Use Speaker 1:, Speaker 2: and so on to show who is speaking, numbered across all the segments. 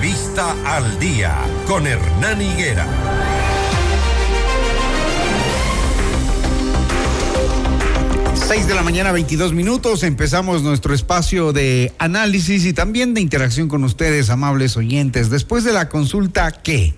Speaker 1: Entrevista al Día con Hernán Higuera.
Speaker 2: 6 de la mañana, 22 minutos. Empezamos nuestro espacio de análisis y también de interacción con ustedes, amables oyentes. Después de la consulta, ¿qué?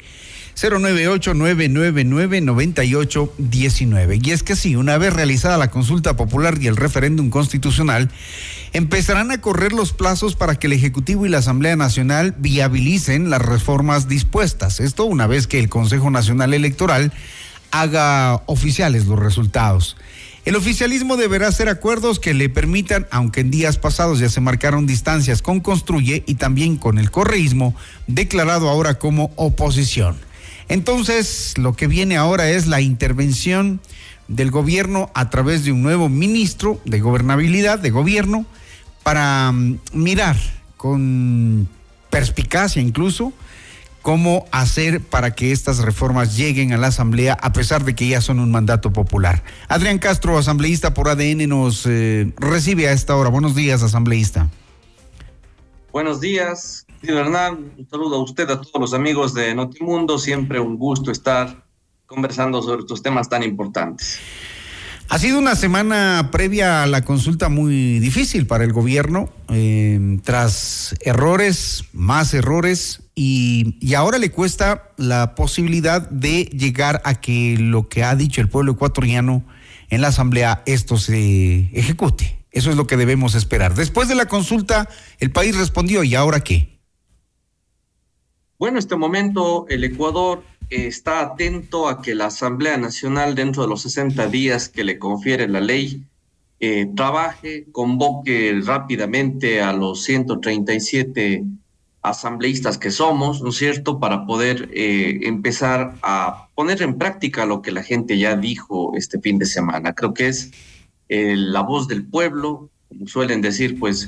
Speaker 2: 098-999-9819. Y es que sí, una vez realizada la consulta popular y el referéndum constitucional, empezarán a correr los plazos para que el Ejecutivo y la Asamblea Nacional viabilicen las reformas dispuestas. Esto una vez que el Consejo Nacional Electoral haga oficiales los resultados. El oficialismo deberá hacer acuerdos que le permitan, aunque en días pasados ya se marcaron distancias con Construye y también con el correísmo, declarado ahora como oposición. Entonces, lo que viene ahora es la intervención del gobierno a través de un nuevo ministro de gobernabilidad, de gobierno, para mirar con perspicacia incluso cómo hacer para que estas reformas lleguen a la Asamblea, a pesar de que ya son un mandato popular. Adrián Castro, asambleísta por ADN, nos recibe a esta hora. Buenos días, asambleísta.
Speaker 3: Buenos días, querido Hernán. Un saludo a usted, a todos los amigos de Notimundo. Siempre un gusto estar conversando sobre estos temas tan importantes.
Speaker 2: Ha sido una semana previa a la consulta muy difícil para el gobierno, tras errores, más errores, y ahora le cuesta la posibilidad de llegar a que lo que ha dicho el pueblo ecuatoriano en la Asamblea, esto se ejecute. Eso es lo que debemos esperar. Después de la consulta, el país respondió, ¿y ahora qué?
Speaker 3: Bueno, en este momento el Ecuador está atento a que la Asamblea Nacional, dentro de los 60 días que le confiere la ley, trabaje, convoque rápidamente a los 137 asambleístas que somos, ¿no es cierto?, para poder empezar a poner en práctica lo que la gente ya dijo este fin de semana. Creo que es la voz del pueblo, como suelen decir, pues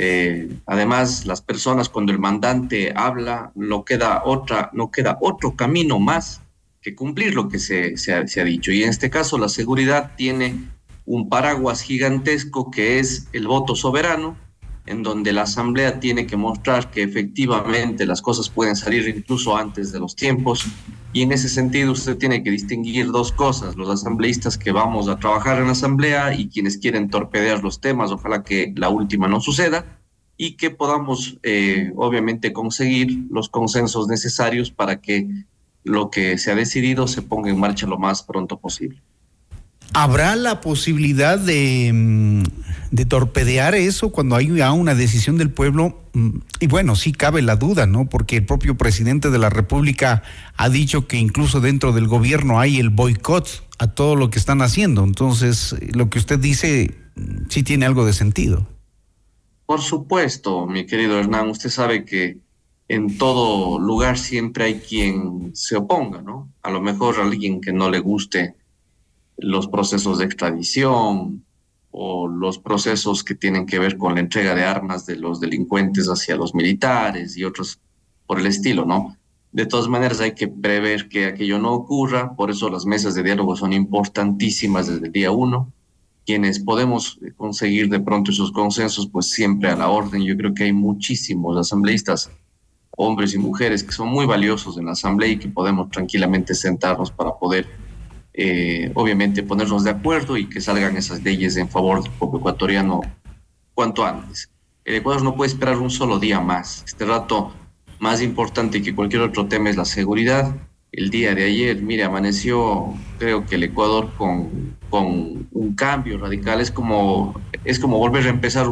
Speaker 3: además las personas, cuando el mandante habla, no queda otro camino más que cumplir lo que se ha dicho. Y en este caso la seguridad tiene un paraguas gigantesco que es el voto soberano, en donde la Asamblea tiene que mostrar que efectivamente las cosas pueden salir incluso antes de los tiempos. Y en ese sentido usted tiene que distinguir dos cosas: los asambleístas que vamos a trabajar en la Asamblea y quienes quieren torpedear los temas. Ojalá que la última no suceda y que podamos obviamente conseguir los consensos necesarios para que lo que se ha decidido se ponga en marcha lo más pronto posible.
Speaker 2: ¿Habrá la posibilidad de torpedear eso cuando hay ya una decisión del pueblo? Y bueno, sí cabe la duda, ¿no? Porque el propio presidente de la República ha dicho que incluso dentro del gobierno hay el boicot a todo lo que están haciendo. Entonces, lo que usted dice sí tiene algo de sentido.
Speaker 3: Por supuesto, mi querido Hernán, usted sabe que en todo lugar siempre hay quien se oponga, ¿no? A lo mejor alguien que no le guste los procesos de extradición o los procesos que tienen que ver con la entrega de armas de los delincuentes hacia los militares y otros por el estilo, ¿no? De todas maneras hay que prever que aquello no ocurra, por eso las mesas de diálogo son importantísimas desde el día 1. Quienes podemos conseguir de pronto esos consensos, pues siempre a la orden. Yo creo que hay muchísimos asambleístas, hombres y mujeres, que son muy valiosos en la Asamblea y que podemos tranquilamente sentarnos para poder obviamente ponernos de acuerdo y que salgan esas leyes en favor del pueblo ecuatoriano cuanto antes. El Ecuador no puede esperar un solo día más. Este rato, más importante que cualquier otro tema, es la seguridad. El día de ayer, mire, amaneció, creo que el Ecuador con un cambio radical. Es como volver a empezar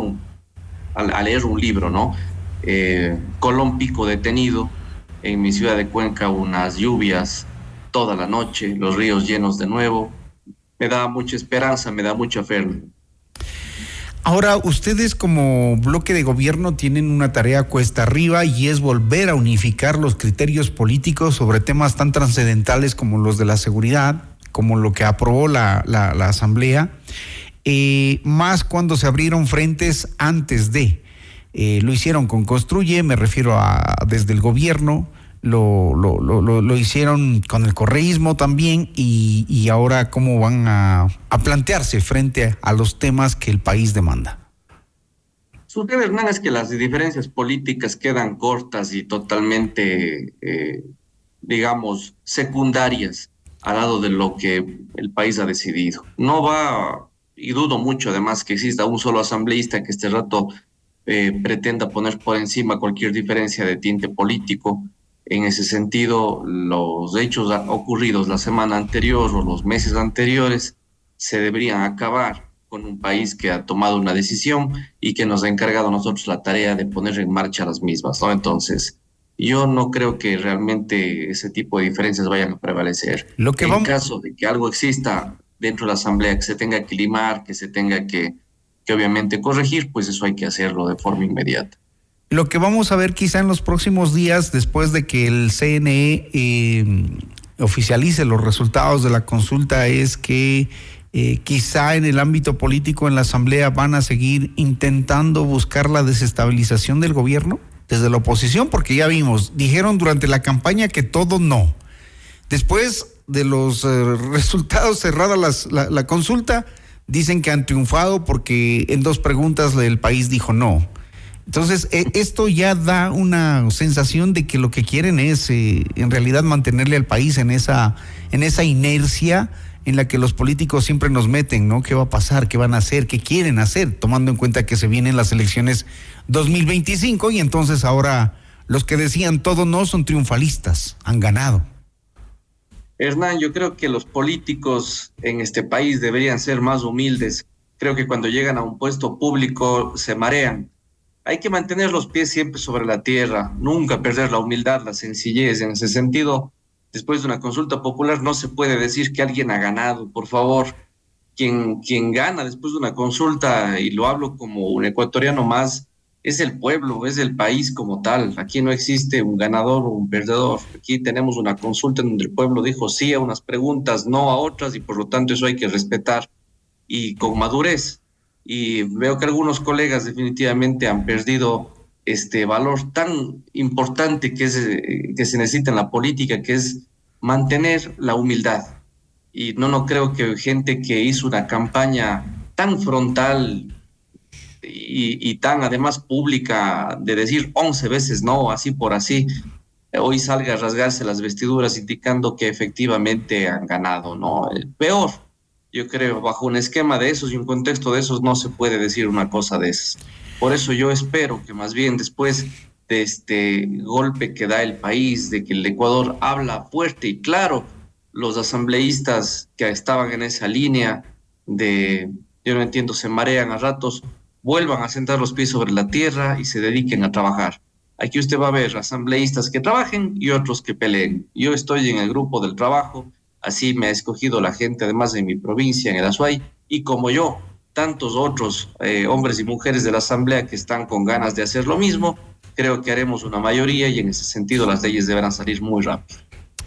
Speaker 3: a leer un libro, ¿no? Colón Pico detenido, en mi ciudad de Cuenca unas lluvias toda la noche, los ríos llenos de nuevo. Me da mucha esperanza, me da mucha fe.
Speaker 2: Ahora, ustedes como bloque de gobierno tienen una tarea cuesta arriba y es volver a unificar los criterios políticos sobre temas tan trascendentales como los de la seguridad, como lo que aprobó la Asamblea, más cuando se abrieron frentes antes de. Lo hicieron con Construye, me refiero a desde el gobierno. Lo hicieron con el correísmo también y ahora cómo van a plantearse frente a los temas que el país demanda.
Speaker 3: Sucede, Hernán, es que las diferencias políticas quedan cortas y totalmente, digamos, secundarias al lado de lo que el país ha decidido. No va, y dudo mucho además que exista un solo asambleísta que este rato pretenda poner por encima cualquier diferencia de tinte político. En ese sentido, los hechos ocurridos la semana anterior o los meses anteriores se deberían acabar con un país que ha tomado una decisión y que nos ha encargado a nosotros la tarea de poner en marcha las mismas, ¿no? Entonces, yo no creo que realmente ese tipo de diferencias vayan a prevalecer.
Speaker 2: Lo que
Speaker 3: En
Speaker 2: vamos,
Speaker 3: caso de que algo exista dentro de la Asamblea que se tenga que limar, que se tenga que obviamente corregir, pues eso hay que hacerlo de forma inmediata.
Speaker 2: lo que vamos a ver quizá en los próximos días, después de que el CNE oficialice los resultados de la consulta, es que quizá en el ámbito político, en la Asamblea, van a seguir intentando buscar la desestabilización del gobierno desde la oposición, porque ya vimos, dijeron durante la campaña que todo no. Después de los resultados cerrada la consulta, dicen que han triunfado porque en 2 preguntas el país dijo no. Entonces, esto ya da una sensación de que lo que quieren es en realidad mantenerle al país en esa inercia en la que los políticos siempre nos meten, ¿no? ¿Qué va a pasar? ¿Qué van a hacer? ¿Qué quieren hacer? Tomando en cuenta que se vienen las elecciones 2025 y entonces ahora los que decían todo no son triunfalistas, han ganado.
Speaker 3: Hernán, yo creo que los políticos en este país deberían ser más humildes. Creo que cuando llegan a un puesto público se marean. Hay que mantener los pies siempre sobre la tierra, nunca perder la humildad, la sencillez. En ese sentido, después de una consulta popular no se puede decir que alguien ha ganado, por favor. Quien gana después de una consulta, y lo hablo como un ecuatoriano más, es el pueblo, es el país como tal. Aquí no existe un ganador o un perdedor. Aquí tenemos una consulta en donde el pueblo dijo sí a unas preguntas, no a otras, y por lo tanto eso hay que respetar y con madurez. Y veo que algunos colegas definitivamente han perdido este valor tan importante que se necesita en la política, que es mantener la humildad. Y no creo que gente que hizo una campaña tan frontal y tan además pública de decir 11 veces no, así por así, hoy salga a rasgarse las vestiduras indicando que efectivamente han ganado, ¿no? El peor, yo creo, bajo un esquema de esos y un contexto de esos no se puede decir una cosa de esas. Por eso yo espero que más bien después de este golpe que da el país, de que el Ecuador habla fuerte y claro, los asambleístas que estaban en esa línea de, yo no entiendo, se marean a ratos, vuelvan a sentar los pies sobre la tierra y se dediquen a trabajar. Aquí usted va a ver asambleístas que trabajen y otros que peleen. Yo estoy en el grupo del trabajo, así me ha escogido la gente además de mi provincia, en el Azuay, y como yo, tantos otros hombres y mujeres de la asamblea que están con ganas de hacer lo mismo, creo que haremos una mayoría y en ese sentido las leyes deberán salir muy rápido.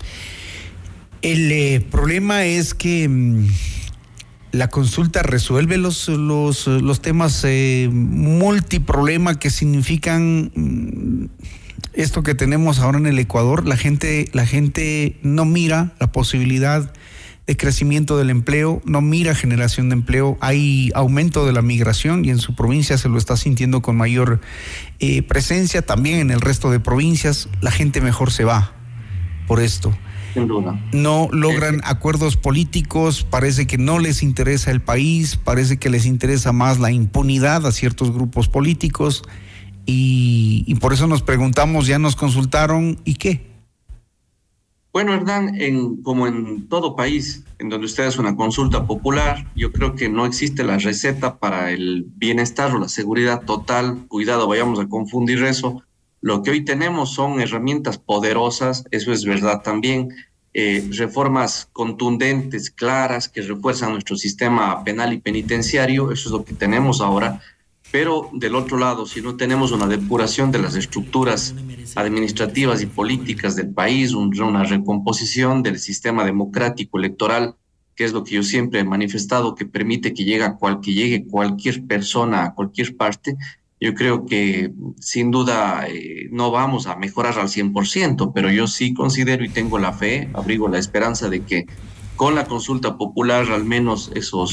Speaker 2: El problema es que la consulta resuelve los temas multiproblema que significan esto que tenemos ahora en el Ecuador. La gente no mira la posibilidad de crecimiento del empleo, no mira generación de empleo. Hay aumento de la migración y en su provincia se lo está sintiendo con mayor presencia, también en el resto de provincias. La gente mejor se va por esto.
Speaker 3: Sin duda.
Speaker 2: No logran acuerdos políticos, parece que no les interesa el país, parece que les interesa más la impunidad a ciertos grupos políticos y por eso nos preguntamos, ya nos consultaron, ¿y qué?
Speaker 3: Bueno, Hernán, como en todo país en donde usted hace una consulta popular, yo creo que no existe la receta para el bienestar o la seguridad total. Cuidado, vayamos a confundir eso. Lo que hoy tenemos son herramientas poderosas, eso es verdad también, reformas contundentes, claras, que refuerzan nuestro sistema penal y penitenciario, eso es lo que tenemos ahora, pero del otro lado, si no tenemos una depuración de las estructuras administrativas y políticas del país, una recomposición del sistema democrático electoral, que es lo que yo siempre he manifestado, que permite que llegue cualquier persona a cualquier parte, yo creo que sin duda no vamos a mejorar al 100%, pero yo sí considero y tengo la fe, abrigo la esperanza de que con la consulta popular al menos esos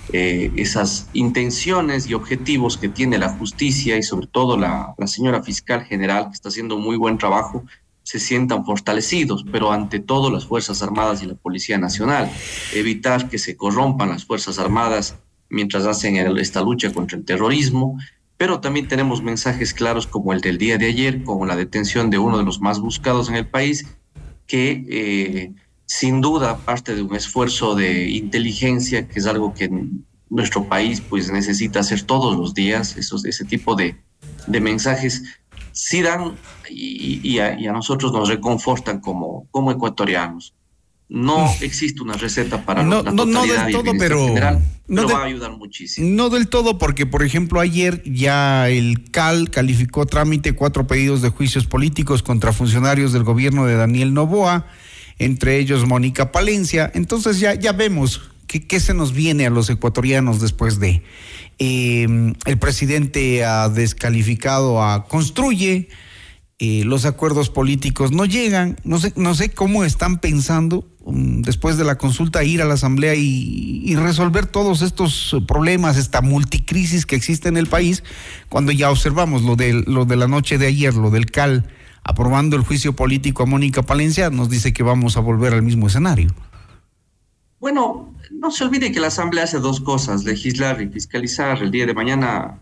Speaker 3: esas intenciones y objetivos que tiene la justicia y sobre todo la señora fiscal general, que está haciendo un muy buen trabajo, se sientan fortalecidos, pero ante todo las Fuerzas Armadas y la Policía Nacional. Evitar que se corrompan las Fuerzas Armadas mientras hacen esta lucha contra el terrorismo, pero también tenemos mensajes claros como el del día de ayer, como la detención de uno de los más buscados en el país, que sin duda parte de un esfuerzo de inteligencia, que es algo que nuestro país pues necesita hacer todos los días. Ese tipo de mensajes sí dan y a nosotros nos reconfortan como ecuatorianos. No existe una receta para la totalidad
Speaker 2: del todo,
Speaker 3: general,
Speaker 2: pero
Speaker 3: va a ayudar muchísimo.
Speaker 2: No del todo, porque por ejemplo ayer ya el CAL calificó trámite 4 pedidos de juicios políticos contra funcionarios del gobierno de Daniel Noboa, entre ellos Mónica Palencia. Entonces ya vemos qué se nos viene a los ecuatorianos después de el presidente ha descalificado construye. Los acuerdos políticos no llegan, no sé cómo están pensando después de la consulta ir a la asamblea y resolver todos estos problemas, esta multicrisis que existe en el país, cuando ya observamos lo de la noche de ayer, lo del CAL aprobando el juicio político a Mónica Palencia, nos dice que vamos a volver al mismo escenario.
Speaker 3: Bueno, no se olvide que la asamblea hace 2 cosas, legislar y fiscalizar. El día de mañana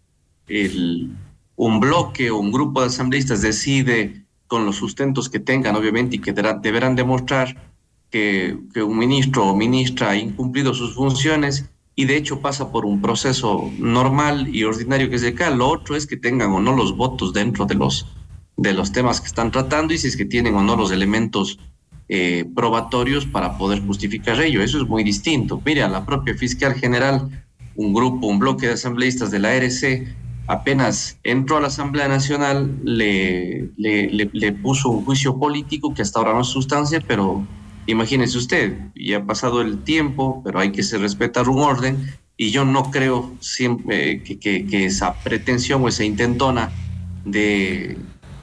Speaker 3: un bloque o un grupo de asambleístas decide, con los sustentos que tengan, obviamente, y que deberán demostrar que un ministro o ministra ha incumplido sus funciones, y de hecho pasa por un proceso normal y ordinario que es el CAL. Lo otro es que tengan o no los votos dentro de los temas que están tratando, y si es que tienen o no los elementos probatorios para poder justificar ello. Eso es muy distinto. Mire, a la propia fiscal general, un bloque de asambleístas de la ARC, apenas entró a la Asamblea Nacional, le puso un juicio político que hasta ahora no es sustancia, pero imagínese usted, ya ha pasado el tiempo, pero hay que respetar un orden, y yo no creo siempre que esa pretensión o esa intentona de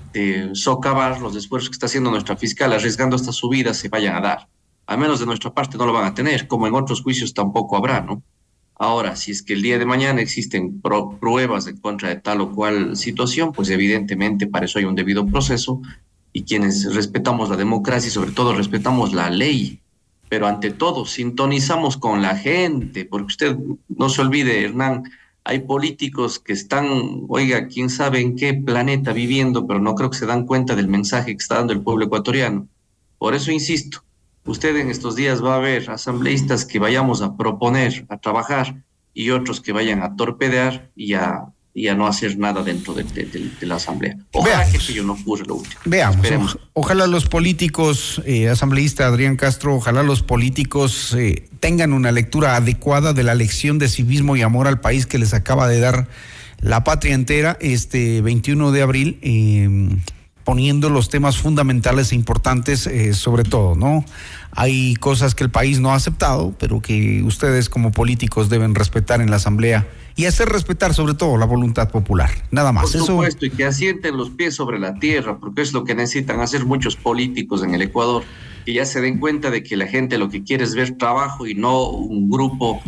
Speaker 3: socavar los esfuerzos que está haciendo nuestra fiscal arriesgando esta subida se vayan a dar. Al menos de nuestra parte no lo van a tener, como en otros juicios tampoco habrá, ¿no? Ahora, si es que el día de mañana existen pruebas en contra de tal o cual situación, pues evidentemente para eso hay un debido proceso, y quienes respetamos la democracia y sobre todo respetamos la ley, pero ante todo sintonizamos con la gente, porque usted no se olvide, Hernán, hay políticos que están, oiga, quién sabe en qué planeta viviendo, pero no creo que se dan cuenta del mensaje que está dando el pueblo ecuatoriano. Por eso insisto, usted en estos días va a ver asambleístas que vayamos a proponer, a trabajar, y otros que vayan a torpedear y a no hacer nada dentro de la asamblea. Ojalá que aquello no ocurra lo último.
Speaker 2: Veamos. Ojalá los políticos, asambleísta Adrián Castro, ojalá los políticos tengan una lectura adecuada de la lección de civismo y amor al país que les acaba de dar la patria entera este 21 de abril, poniendo los temas fundamentales e importantes sobre todo, ¿no? Hay cosas que el país no ha aceptado, pero que ustedes como políticos deben respetar en la asamblea y hacer respetar sobre todo la voluntad popular, nada más.
Speaker 3: Por supuesto, y que asienten los pies sobre la tierra, porque es lo que necesitan hacer muchos políticos en el Ecuador, que ya se den cuenta de que la gente lo que quiere es ver trabajo y no un grupo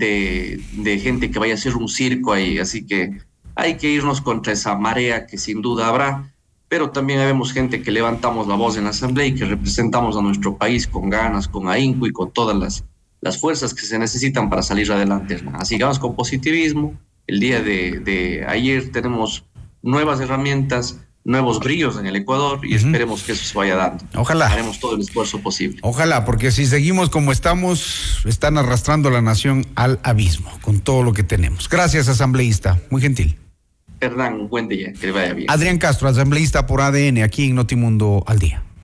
Speaker 3: de gente que vaya a hacer un circo ahí. Así que hay que irnos contra esa marea que sin duda habrá, pero también vemos gente que levantamos la voz en la asamblea y que representamos a nuestro país con ganas, con ahínco y con todas las fuerzas que se necesitan para salir adelante. Así que vamos con positivismo. El día de ayer tenemos nuevas herramientas, nuevos brillos en el Ecuador, y esperemos que eso se vaya dando.
Speaker 2: Ojalá.
Speaker 3: Haremos todo el esfuerzo posible.
Speaker 2: Ojalá, porque si seguimos como estamos, están arrastrando a la nación al abismo con todo lo que tenemos. Gracias, asambleísta. Muy gentil.
Speaker 3: Hernán, un buen día, que le vaya bien.
Speaker 2: Adrián Castro, asambleísta por ADN, aquí en Notimundo al Día.